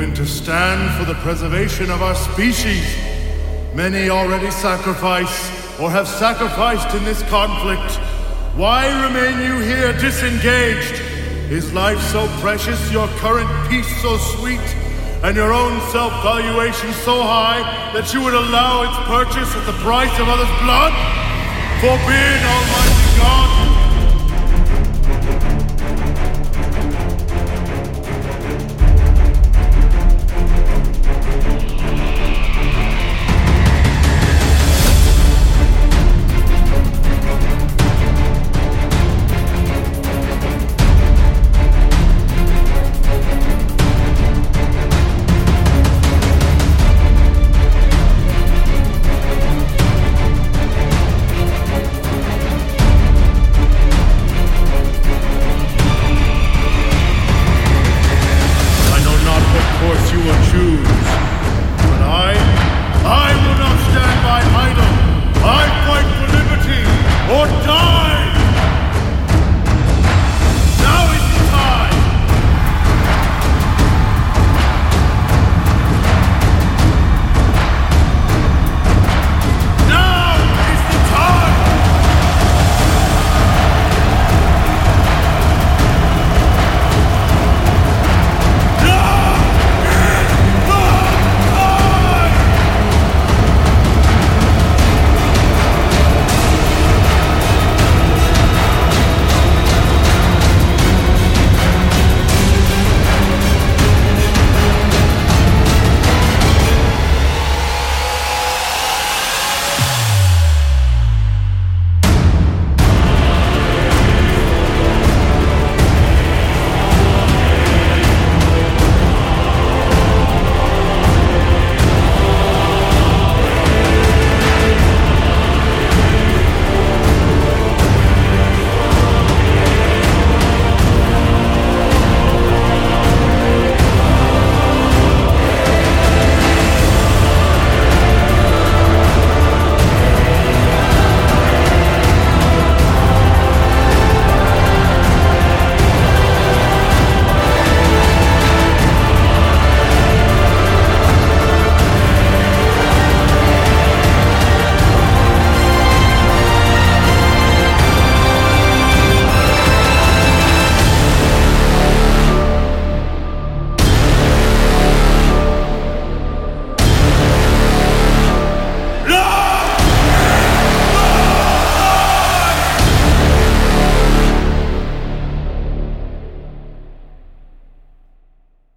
willing to stand for the preservation of our species. Many already sacrifice, or have sacrificed in this conflict. Why remain you here disengaged? Is life so precious, your current peace so sweet, and your own self-valuation so high that you would allow its purchase at the price of others' blood? Forbid, Almighty!